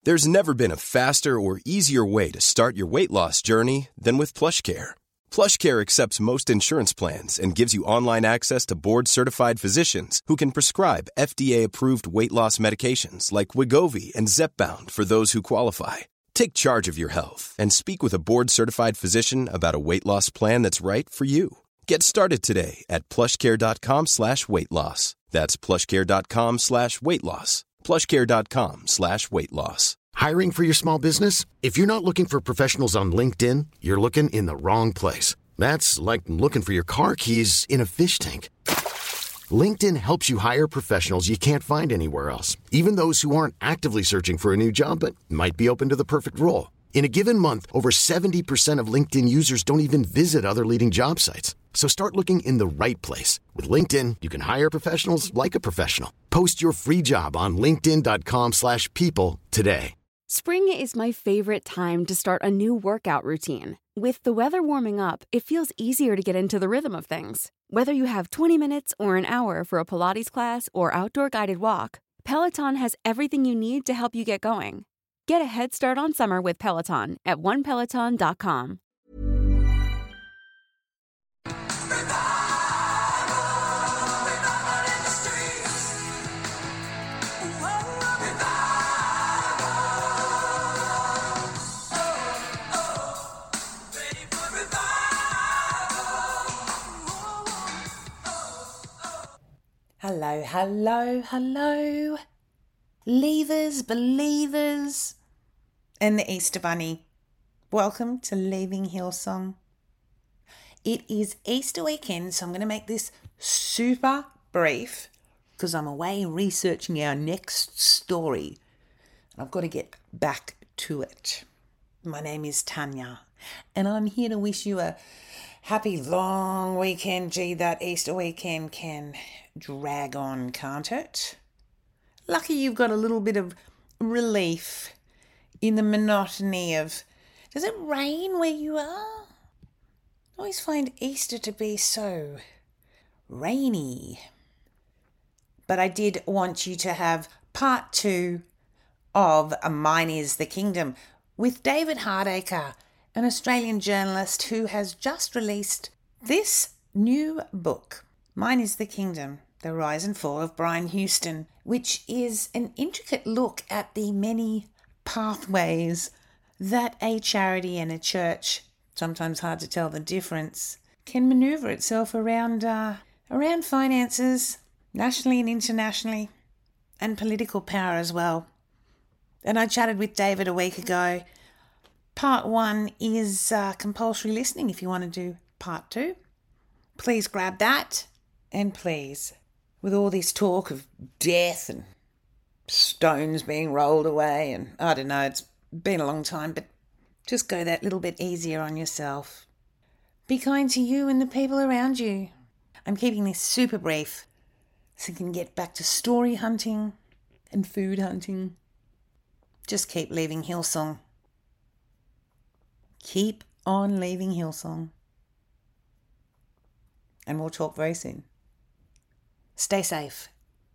There's never been a faster or easier way to start your weight loss journey than with PlushCare. PlushCare accepts most insurance plans and gives you online access to board-certified physicians who can prescribe FDA-approved weight loss medications like Wegovy and Zepbound for those who qualify. Take charge of your health and speak with a board-certified physician about a weight loss plan that's right for you. Get started today at plushcare.com/weight loss. That's plushcare.com/weight loss. plushcare.com/weight loss. Hiring for your small business? If you're not looking for professionals on LinkedIn, you're looking in the wrong place. That's like looking for your car keys in a fish tank. LinkedIn helps you hire professionals you can't find anywhere else, even those who aren't actively searching for a new job but might be open to the perfect role. In a given month, over 70% of LinkedIn users don't even visit other leading job sites. So start looking in the right place. With LinkedIn, you can hire professionals like a professional. Post your free job on linkedin.com/people today. Spring is my favorite time to start a new workout routine. With the weather warming up, it feels easier to get into the rhythm of things. Whether you have 20 minutes or an hour for a Pilates class or outdoor guided walk, Peloton has everything you need to help you get going. Get a head start on summer with Peloton at onepeloton.com. Hello, hello, hello. Leavers, believers, and the Easter Bunny. Welcome to Leaving Hillsong. It is Easter weekend, so I'm going to make this super brief because I'm away researching our next story. I've got to get back to it. My name is Tanya, and I'm here to wish you a happy long weekend. Gee, that Easter weekend can drag on, can't it? Lucky you've got a little bit of relief in the monotony of, does it rain where you are? I always find Easter to be so rainy. But I did want you to have part 2 of Mine is the Kingdom with David Hardacre, an Australian journalist who has just released this new book, Mine is the Kingdom, The Rise and Fall of Brian Houston, which is an intricate look at the many pathways that a charity and a church, sometimes hard to tell the difference, can maneuver itself around finances, nationally and internationally, and political power as well. And I chatted with David a week ago. Part 1 is compulsory listening if you want to do part 2. Please grab that. And please, with all this talk of death and stones being rolled away, and I don't know, it's been a long time, but just go that little bit easier on yourself. Be kind to you and the people around you. I'm keeping this super brief so you can get back to story hunting and food hunting. Just keep leaving Hillsong. Keep on leaving Hillsong. And we'll talk very soon. Stay safe.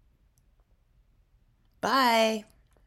Bye.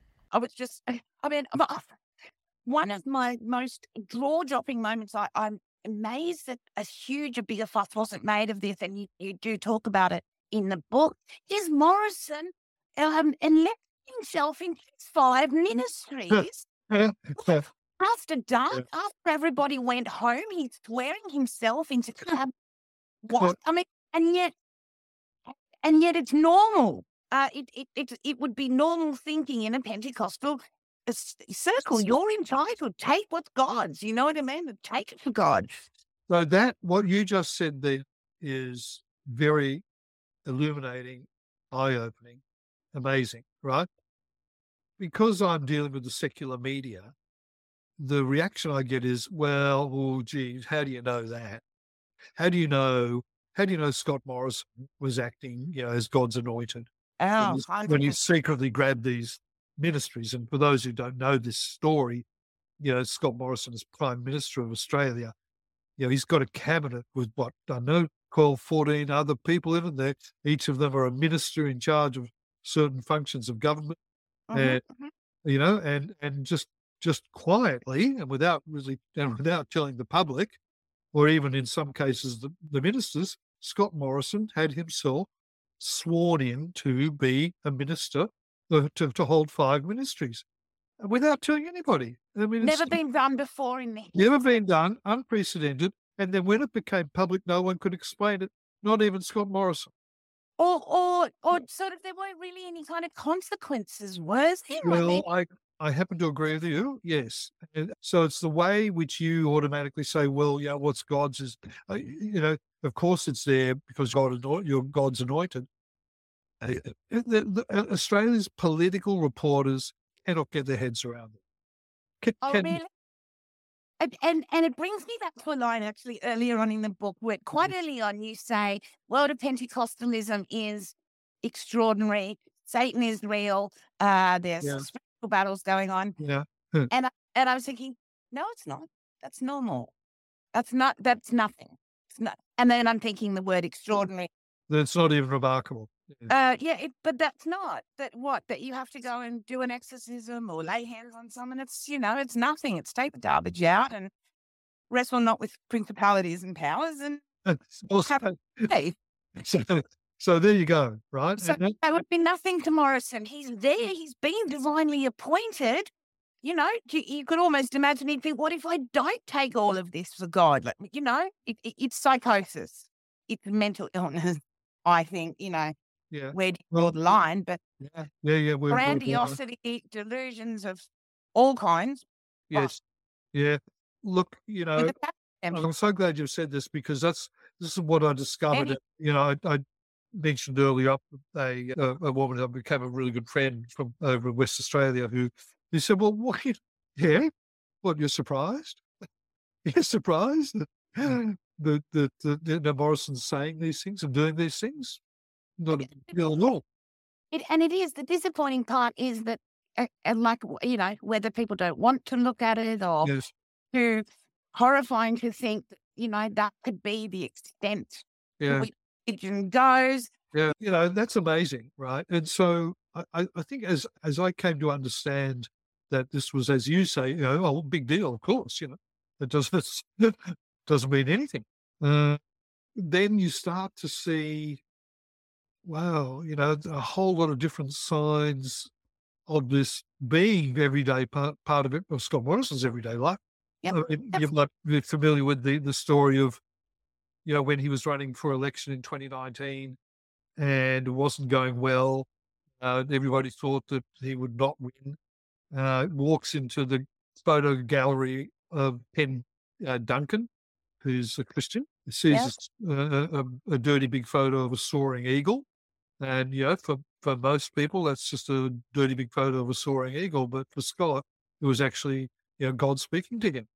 One of my most jaw-dropping moments, I'm amazed that a bigger fuss wasn't made of this, and you do talk about it in the book, is Morrison electing himself into his 5 ministries. After dark, after everybody went home, he's swearing himself into what? I mean, and yet it's normal. It would be normal thinking in a Pentecostal circle. You're entitled. Take what's God's. You know what I mean? Take it for God. So that, what you just said there is very illuminating, eye-opening, amazing, right? Because I'm dealing with the secular media, the reaction I get is, well, oh, geez, how do you know that? How do you know Scott Morrison was acting, as God's anointed? Oh, when he secretly grabbed these ministries. And for those who don't know this story, Scott Morrison is Prime Minister of Australia. He's got a cabinet with 12, 14 other people in there. Each of them are a minister in charge of certain functions of government. and just quietly and without telling the public, or even in some cases the ministers, Scott Morrison had himself sworn in to be a minister, to hold 5 ministries without telling anybody. I mean, Never been done before in the never been done, unprecedented. And then when it became public, no one could explain it, not even Scott Morrison. Or sort of there weren't really any kind of consequences, was there? Well, I happen to agree with you. Yes. And so it's the way which you automatically say, well, yeah, what's God's is, of course it's there because you're God's anointed. Australia's political reporters cannot get their heads around it. Really? And it brings me back to a line actually earlier on in the book where quite early on you say world of Pentecostalism is extraordinary. Satan is real. There's spiritual battles going on. Yeah. And I was thinking, no, it's not. That's normal. That's nothing. It's not. And then I'm thinking the word extraordinary. That's not even remarkable. But that's not that you have to go and do an exorcism or lay hands on someone. It's it's nothing. It's take the garbage out and wrestle not with principalities and powers and have faith. So there you go, right? So that would be nothing to Morrison. He's there. He's been divinely appointed. You could almost imagine he'd think, what if I don't take all of this for God? It's psychosis. It's mental illness, I think, Yeah. where do you draw the line? But grandiosity, delusions of all kinds. Yes. Yeah. Look, I'm so glad you've said this because this is what I discovered. I mentioned earlier a woman that became a really good friend from over in West Australia who said, well, what? Yeah. What, you're surprised? You're surprised that Morrison's saying these things and doing these things? Not a big deal at all. And it is. The disappointing part is that, whether people don't want to look at it or too horrifying to think that, that could be the extent to which religion goes. Yeah, that's amazing, right? And so I think as I came to understand that this was, as you say, big deal, of course, it doesn't mean anything. Then you start to see, wow, a whole lot of different signs of this being everyday part of it, of Scott Morrison's everyday life. Yep. You might be familiar with the story of, when he was running for election in 2019 and it wasn't going well. Everybody thought that he would not win. Walks into the photo gallery of Penn Duncan, who's a Christian. He sees a dirty big photo of a soaring eagle. And, for most people, that's just a dirty big photo of a soaring eagle. But for Scott, it was actually, God speaking to him.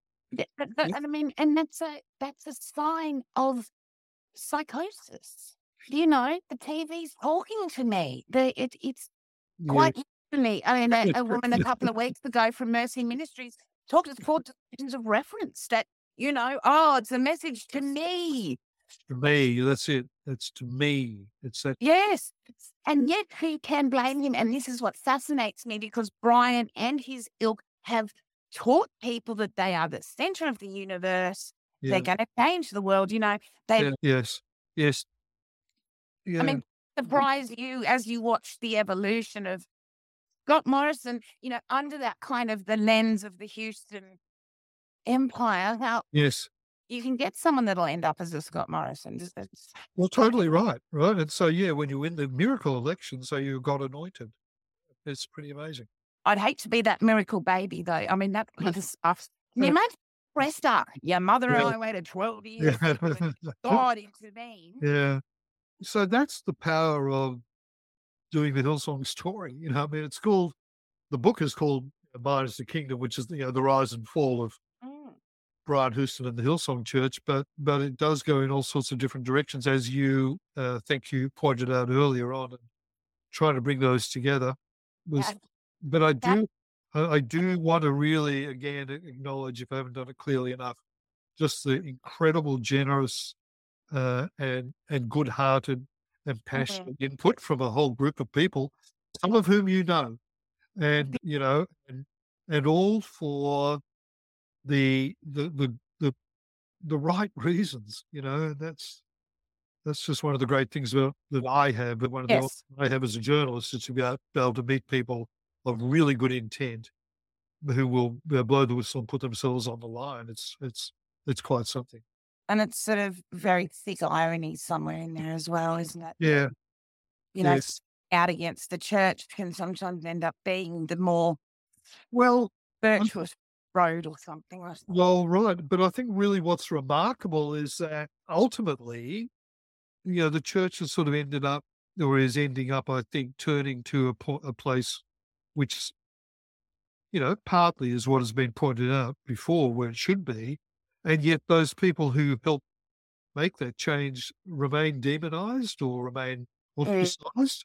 And that's a sign of psychosis. The TV's talking to me. It's quite literally. A woman a couple of weeks ago from Mercy Ministries talked to the 4 divisions of reference that, it's a message to me. To me, that's it. That's to me. It's that. Yes. And yet who can blame him? And this is what fascinates me because Brian and his ilk have taught people that they are the center of the universe. Yeah. They're going to change the world. Yes. Yeah. Surprise you as you watch the evolution of Scott Morrison, under that kind of the lens of the Houston Empire, how you can get someone that'll end up as a Scott Morrison. Well, totally right. And so, when you win the miracle election, so you got anointed. It's pretty amazing. I'd hate to be that miracle baby, though. That kind of stuff. Can you imagine Presta? Your mother and I waited 12 years for God intervene. Yeah. So that's the power of doing the Hillsong story. It's called, the book is called Mine is the Kingdom, which is, the rise and fall of Brian Houston and the Hillsong Church, but it does go in all sorts of different directions, as you think you pointed out earlier on, and trying to bring those together. But I do want to really, again, acknowledge, if I haven't done it clearly enough, just the incredible, generous and good-hearted and passionate input from a whole group of people, some of whom and and all for the the right reasons. That's just one of the great things that I have, but one of the Yes. I have as a journalist is to be able to meet people of really good intent who will blow the whistle and put themselves on the line. It's quite something. And it's sort of very thick irony somewhere in there as well, isn't it? Yeah. Yes. Out against the church can sometimes end up being the more Well, virtuous road or something. well, right. But I think really what's remarkable is that ultimately, the church has sort of ended up, or is ending up, I think, turning to a place which, partly is what has been pointed out before, where it should be. And yet those people who helped make that change remain demonized or remain ostracized,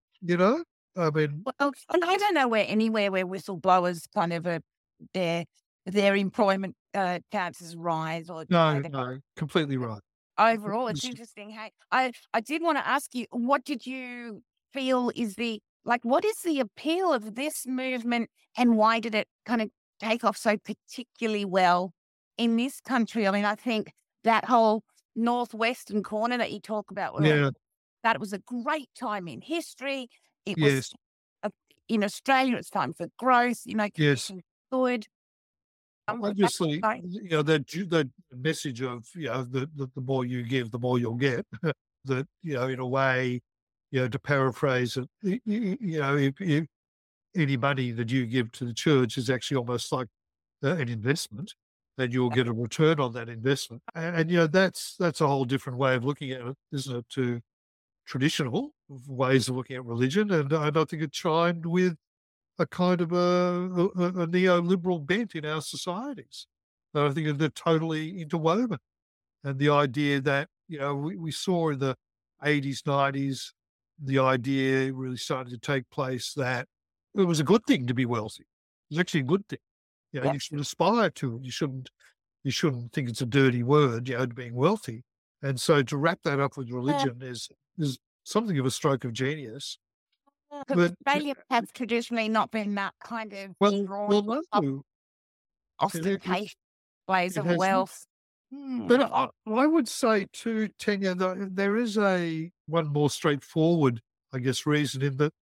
I mean, Well, and I don't know anywhere where whistleblowers kind of their employment chances rise or no, completely right. overall. It's interesting. Hey, I did want to ask you, what did you feel is what is the appeal of this movement, and why did it kind of take off so particularly well in this country? I mean, I think that whole northwestern corner that you talk about, Yeah. that it was a great time in history. It Yes. was in Australia, it's time for growth. Yes. Good. Obviously, that message of, the more you give, the more you'll get. That, in a way, to paraphrase it, if any money that you give to the church is actually almost like an investment, then you'll get a return on that investment. And that's a whole different way of looking at it, isn't it, to traditional ways of looking at religion. And I don't think it chimed with a kind of a neoliberal bent in our societies. I think they're totally interwoven. And the idea that, we saw in the 80s, 90s, the idea really started to take place that it was a good thing to be wealthy. It was actually a good thing. You should aspire to it. You shouldn't think it's a dirty word, being wealthy. And so to wrap that up with religion is something of a stroke of genius. Because But Australia have traditionally not been that kind of well, no. ostentation ways It of has wealth. But I would say too, Tanya, there is one more straightforward, I guess, reason in that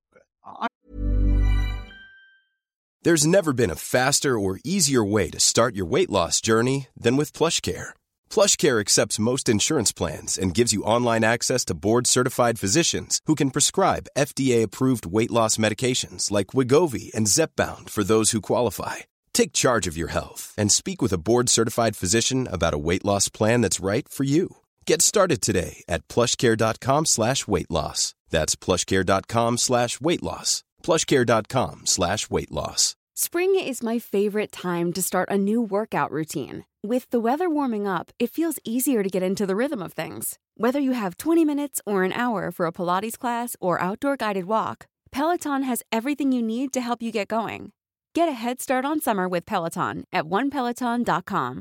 There's never been a faster or easier way to start your weight loss journey than with PlushCare. PlushCare accepts most insurance plans and gives you online access to board-certified physicians who can prescribe FDA-approved weight loss medications like Wegovy and Zepbound for those who qualify. Take charge of your health and speak with a board-certified physician about a weight loss plan that's right for you. Get started today at plushcare.com/weight loss. That's plushcare.com/weight loss. plushcare.com/weight loss. Spring is my favorite time to start a new workout routine. With the weather warming up, it feels easier to get into the rhythm of things. Whether you have 20 minutes or an hour for a Pilates class or outdoor guided walk, Peloton has everything you need to help you get going. Get a head start on summer with Peloton at onepeloton.com.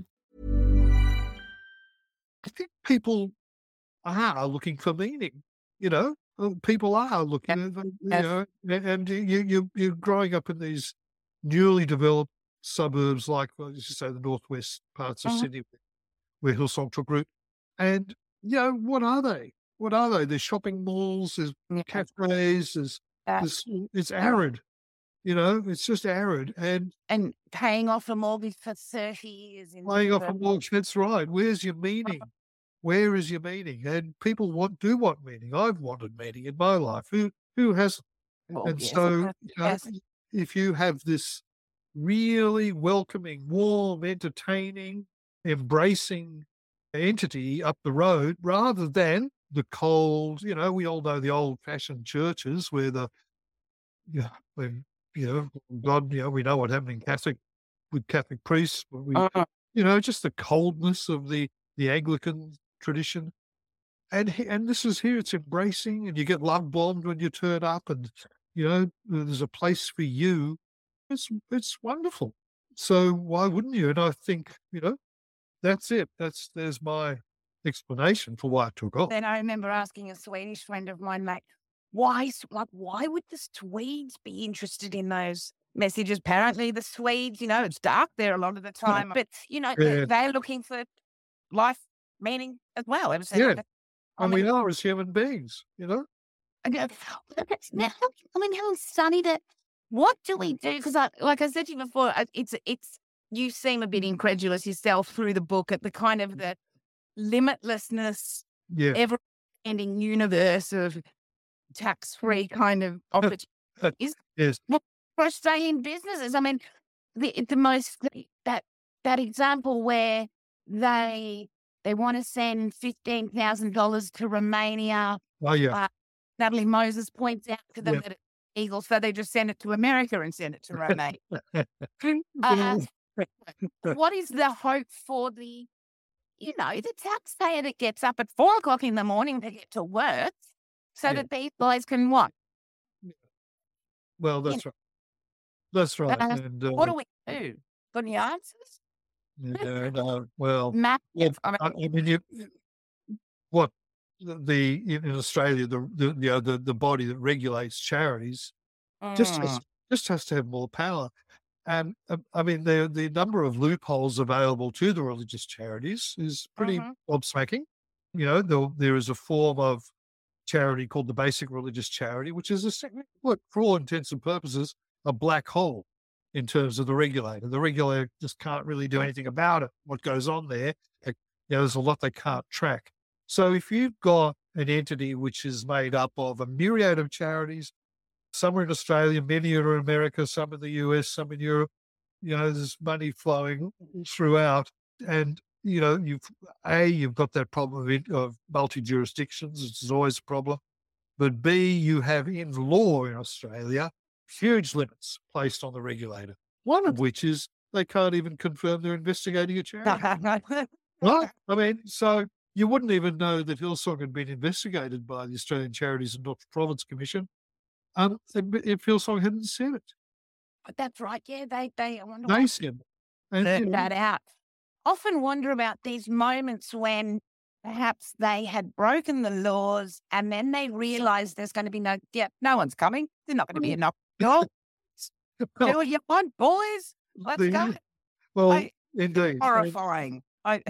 I think people are looking for meaning. People are looking, and you're growing up in these newly developed suburbs, like, well, as you say, the northwest parts of Sydney, where Hillsong took root. And what are they? What are they? There's shopping malls, there's cafes, it's arid. It's just arid. And paying off a mortgage for 30 years. Paying off a mortgage, that's right. Where's your meaning? Where is your meaning? And people do want meaning. I've wanted meaning in my life. Who hasn't? So, if you have this really welcoming, warm, entertaining, embracing entity up the road, rather than the cold, we all know the old-fashioned churches where when God, we know what happened with Catholic priests, but just the coldness of the Anglican tradition. And this is here, it's embracing, and you get love bombed when you turn up, and there's a place for you. It's wonderful. So why wouldn't you? And I think, that's it. There's my explanation for why it took off. Then I remember asking a Swedish friend of mine, why would the Swedes be interested in those messages? Apparently the Swedes, it's dark there a lot of the time, but, Yeah. they're looking for life meaning as well. Yeah. I And we mean, are as human beings, now, how sunny that, what do we do? Because like I said to you before, you seem a bit incredulous yourself through the book at the kind of the limitlessness, Yeah. ever-ending universe of tax-free kind of opportunities Yes. for Australian businesses. I mean, the most that example where they want to send $15,000 to Romania. Oh, yeah. Natalie Moses points out to them Yeah. that it's illegal, so they just send it to America and send it to Romania. What is the hope for the taxpayer that gets up at 4:00 in the morning to get to work so that these guys can what? Well, that's right. That's right. And What do we do? Got any answers? no, well, Matt, I mean, what in Australia, the body that regulates charities just has to have more power. And I mean, the number of loopholes available to the religious charities is pretty gobsmacking. There is a form of charity called the basic religious charity, which is for all intents and purposes, a black hole in terms of the regulator. The regulator just can't really do anything about it. What goes on there, there's a lot they can't track. So if you've got an entity which is made up of a myriad of charities, some are in Australia, many are in America, some in the US, some in Europe, there's money flowing throughout. And, you've got that problem of multi-jurisdictions, which is always a problem. But B, you have in law in Australia, huge limits placed on the regulator, one of which is they can't even confirm they're investigating a charity. Right? I mean, so you wouldn't even know that Hillsong had been investigated by the Australian Charities and Not-for-Profits Commission if Hillsong hadn't said it. But that's right. Yeah, they said it. That out. Often wonder about these moments when perhaps they had broken the laws and then they realized there's going to be no one's coming. There's not going to be enough. No, do what you want, boys. Let's go. Well, indeed. Horrifying.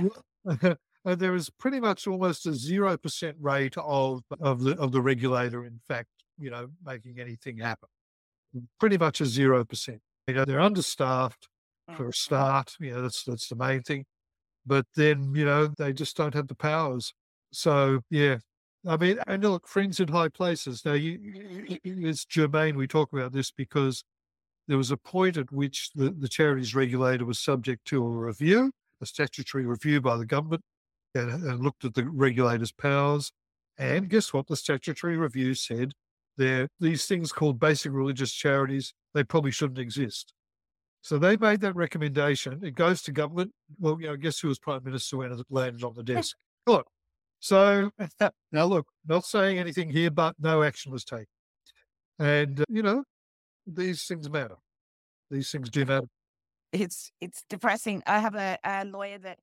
There is pretty much almost a 0% rate of the regulator, in fact, making anything happen. Pretty much a 0%. They're understaffed for a start. That's the main thing. But then, they just don't have the powers. So, yeah. I mean, and look, friends in high places. Now, it's germane we talk about this because there was a point at which the charities regulator was subject to a review, a statutory review by the government, and looked at the regulator's powers. And guess what? The statutory review said these things called basic religious charities, they probably shouldn't exist. So they made that recommendation. It goes to government. Well, guess who was Prime Minister when it landed on the desk? Look. So now look, not saying anything here, but no action was taken. And, these things matter. These things do matter. It's depressing. I have a lawyer that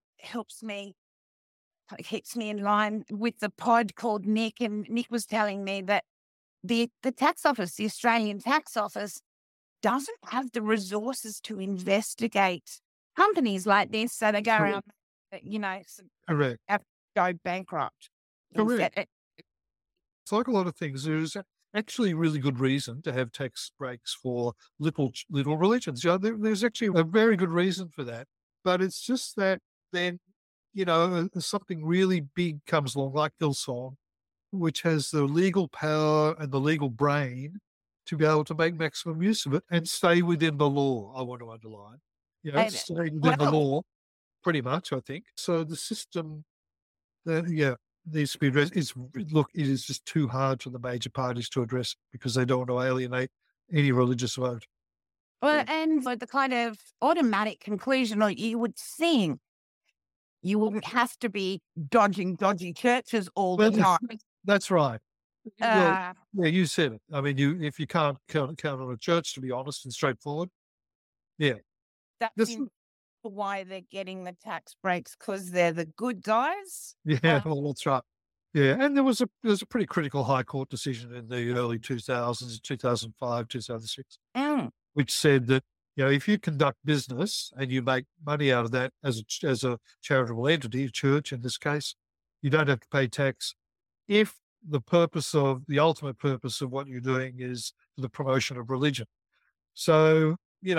keeps me in line with the pod called Nick, and Nick was telling me that the tax office, the Australian tax office, doesn't have the resources to investigate companies like this, so they go around, Correct. have to go bankrupt. Correct. It's like a lot of things. There's actually really good reason to have tax breaks for little religions. There's actually a very good reason for that, but it's just that then, something really big comes along like Hillsong, which has the legal power and the legal brain to be able to make maximum use of it and stay within the law, I want to underline. Stay within the law, pretty much, I think. So the system, needs to be addressed. It is just too hard for the major parties to address because they don't want to alienate any religious vote. Well, and the kind of automatic conclusion, or you would think, you wouldn't have to be dodging dodgy churches all the time. That's right. You said it. I mean, if you can't count on a church, to be honest and straightforward, that's why they're getting the tax breaks, because they're the good guys. Yeah, well, that's right. Yeah, and there was a pretty critical High Court decision in the early 2000s, 2005, 2006, Mm. which said that, if you conduct business and you make money out of that as a charitable entity, a church in this case, you don't have to pay tax if the ultimate purpose of what you're doing is the promotion of religion. So,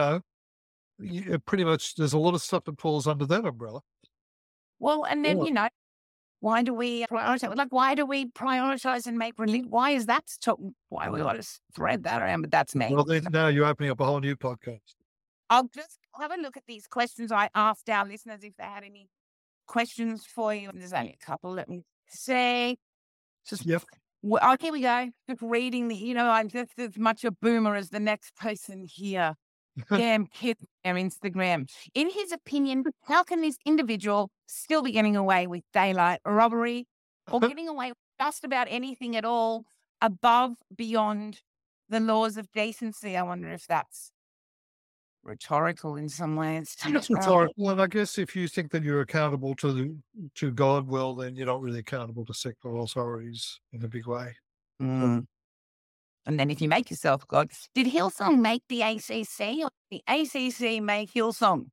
pretty much there's a lot of stuff that falls under that umbrella. Well, and then, Yeah. why do we prioritize? Like, why do we prioritize and make religion? Why is that why we got to thread that around? But that's me. Well, then now you're opening up a whole new podcast. I'll just have a look at these questions I asked our listeners if they had any questions for you. There's only a couple. Let me see. Yep. Oh, here we go. Just reading I'm just as much a boomer as the next person here. Damn kids on their Instagram. In his opinion, how can this individual still be getting away with daylight robbery or getting away with just about anything at all beyond the laws of decency? I wonder if that's rhetorical in some ways. Well, I guess if you think that you're accountable to God, well, then you're not really accountable to secular authorities in a big way. Mm. And then if you make yourself God, did Hillsong make the ACC or did the ACC make Hillsong?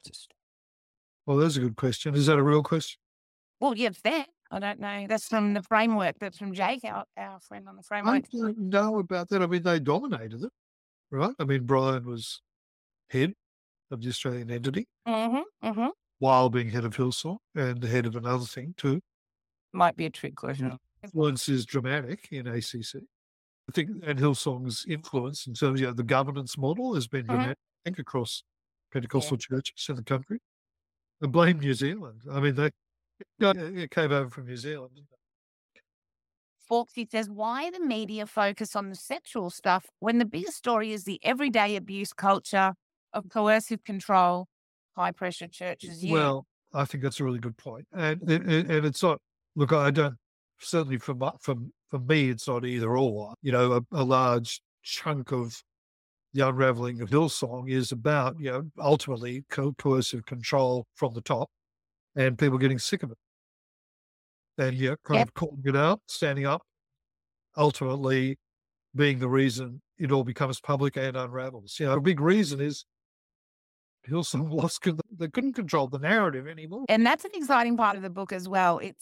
Well, that's a good question. Is that a real question? Well, yeah, it's there. I don't know. That's from the framework. That's from Jake, our friend on the I framework. don't know about that. I mean, they dominated it, right? I mean, Brian was head of the Australian entity while being head of Hillsong and the head of another thing too. Might be a trick question. Influence is dramatic in ACC. I think, and Hillsong's influence in terms of the governance model has been dramatic, I think, across Pentecostal churches in the country. And blame New Zealand. I mean, they came over from New Zealand. Didn't they? Forksy says, why the media focus on the sexual stuff when the bigger story is the everyday abuse culture of coercive control, high-pressure churches? Yeah. Well, I think that's a really good point. And it's not, look, I don't, certainly for me, it's not either or. A large chunk of the unraveling of Hillsong is about, ultimately coercive control from the top and people getting sick of it. And, kind of calling it out, standing up, ultimately being the reason it all becomes public and unravels. A big reason is Hillsong lost, they couldn't control the narrative anymore. And that's an exciting part of the book as well. It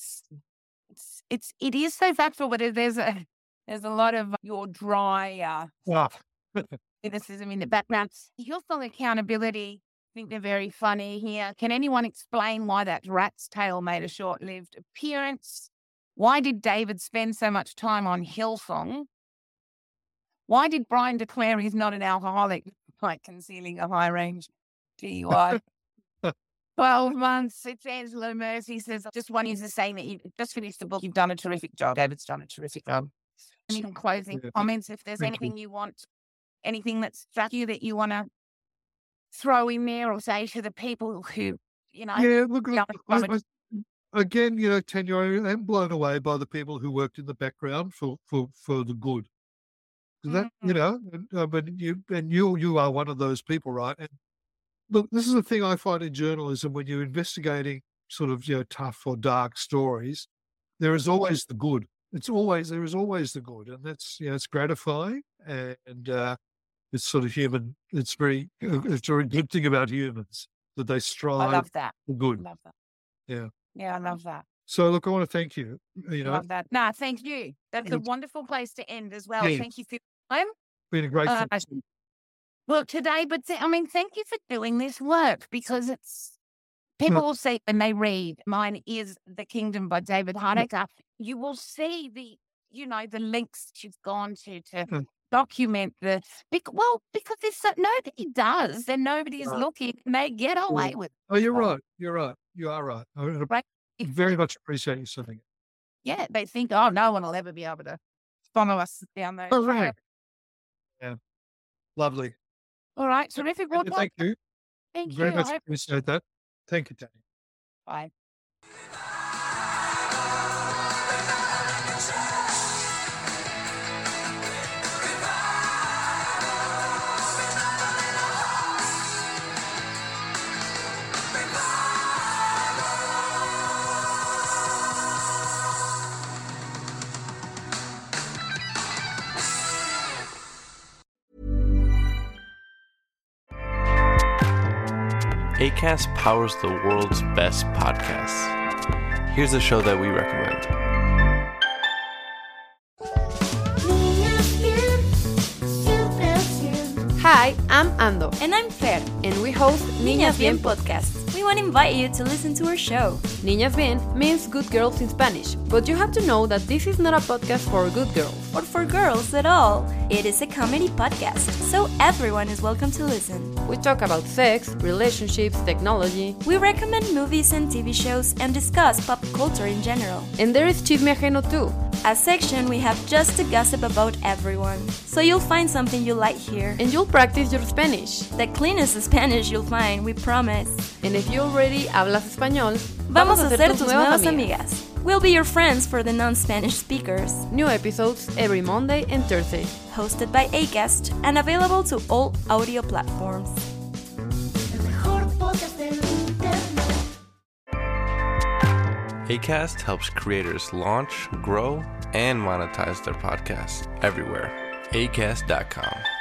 is so factual, but there's a lot of your dry cynicism in the background. Hillsong accountability, I think they're very funny here. Can anyone explain why that rat's tail made a short-lived appearance? Why did David spend so much time on Hillsong? Why did Brian declare he's not an alcoholic, like concealing a high-range DUI? 12 months. It's Angela Mercy says, just wanting to say that you just finished the book. You've done a terrific job. David's done a terrific job. Any closing comments? If there's anything you want, anything that struck you that you want to throw in there or say to the people who, Yeah, look, again, Tanya, I'm blown away by the people who worked in the background for the good. That, but you are one of those people, right? And look, this is the thing I find in journalism when you're investigating sort of, tough or dark stories, there is always the good. There is always the good. And that's, it's gratifying and it's sort of human. It's a very good thing about humans that they strive I love that. for good. I love that. Yeah. Yeah, I love that. So look, I want to thank you. I love that. No, thank you. That's a wonderful place to end as well. Yeah. Thank you for your time. Been a great Well, today, but thank you for doing this work because people will see when they read, mine is The Kingdom by David Hardaker. You will see the links she's gone to document because nobody does and nobody is looking and they get away with it. Oh, you're right. You're right. You are right. I very much appreciate you saying it. Yeah, they think, oh, no one will ever be able to follow us down those. Oh, right. Yeah. Lovely. All right. Terrific. Well, thank you. Thank you. Very much appreciate that. Thank you, Danny. Bye. Acast powers the world's best podcasts. Here's a show that we recommend. Hi, I'm Ando. And I'm Fer. And we host Niñas Bien podcast. We want to invite you to listen to our show. Niñas Bien means good girls in Spanish, but you have to know that this is not a podcast for good girls. Or for girls at all. It is a comedy podcast, so everyone is welcome to listen. We talk about sex, relationships, technology. We recommend movies and TV shows and discuss pop culture in general. And there is Chisme Ajeno too. A section we have just to gossip about everyone. So you'll find something you like here. And you'll practice your Spanish. The cleanest Spanish you'll find, we promise. And if you already hablas español, vamos a ser tus nuevas amigas. We'll be your friends for the non-Spanish speakers. New episodes every Monday and Thursday. Hosted by Acast and available to all audio platforms. Acast helps creators launch, grow, and monetize their podcasts everywhere. Acast.com.